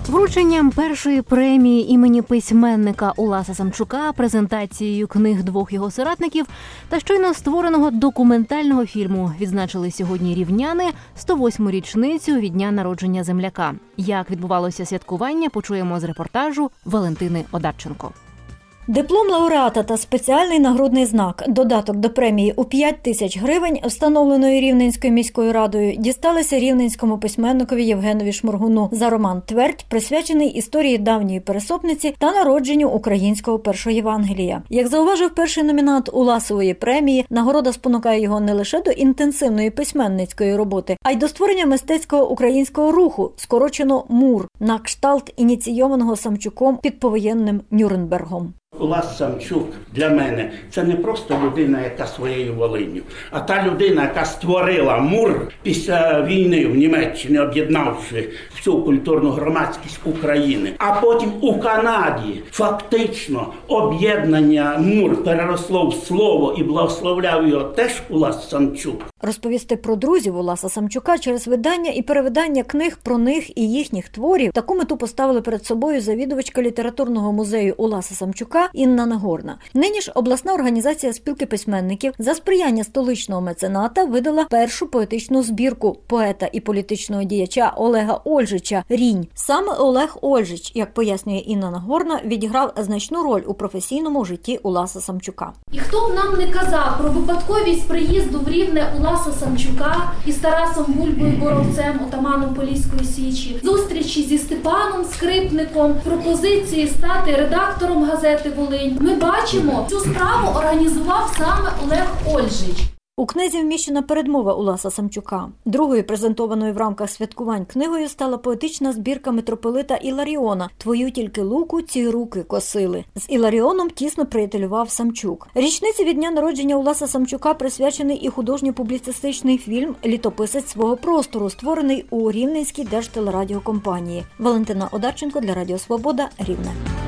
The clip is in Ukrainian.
Врученням першої премії імені письменника Уласа Самчука, презентацією книг двох його соратників та щойно створеного документального фільму відзначили сьогодні рівняни 108-му річницю від дня народження земляка. Як відбувалося святкування, почуємо з репортажу Валентини Одарченко. Диплом лауреата та спеціальний нагрудний знак, додаток до премії у 5 тисяч гривень, встановленої Рівненською міською радою, дісталися рівненському письменникові Євгенові Шморгуну за роман «Твердь», присвячений історії давньої пересопниці та народженню українського першоєвангелія. Як зауважив перший номінант Уласової премії, нагорода спонукає його не лише до інтенсивної письменницької роботи, а й до створення мистецького українського руху, скорочено МУР, на кшталт ініційованого Самчуком під повоєнним Нюрнбергом. Улас Самчук для мене – це не просто людина, яка своєю Волинню, а та людина, яка створила МУР після війни в Німеччині, об'єднавши всю культурну громадськість України. А потім у Канаді фактично об'єднання МУР переросло в слово і благословляв його теж Улас Самчук. Розповісти про друзів Уласа Самчука через видання і перевидання книг про них і їхніх творів – таку мету поставили перед собою завідувачка літературного музею Уласа Самчука Інна Нагорна. Нині ж обласна організація спілки письменників за сприяння столичного мецената видала першу поетичну збірку поета і політичного діяча Олега Ольжича «Рінь». Саме Олег Ольжич, як пояснює Інна Нагорна, відіграв значну роль у професійному житті Уласа Самчука. І хто б нам не казав про випадковість приїзду в Рівне Уласа Самчука із Тарасом Бульбою-Боровцем, отаманом Поліської Січі, зустрічі зі Степаном Скрипником, пропозиції стати редактором газети «Волинь», ми бачимо, цю справу організував саме Олег Ольжич. У книзі вміщена передмова Уласа Самчука. Другою презентованою в рамках святкувань книгою стала поетична збірка митрополита Іларіона «Твою тільки луку ці руки косили». З Іларіоном тісно приятелював Самчук. Річниці від дня народження Уласа Самчука присвячений і художньо-публіцистичний фільм «Літописець свого простору», створений у Рівненській держтелерадіокомпанії. Валентина Одарченко для Радіо Свобода, Рівне.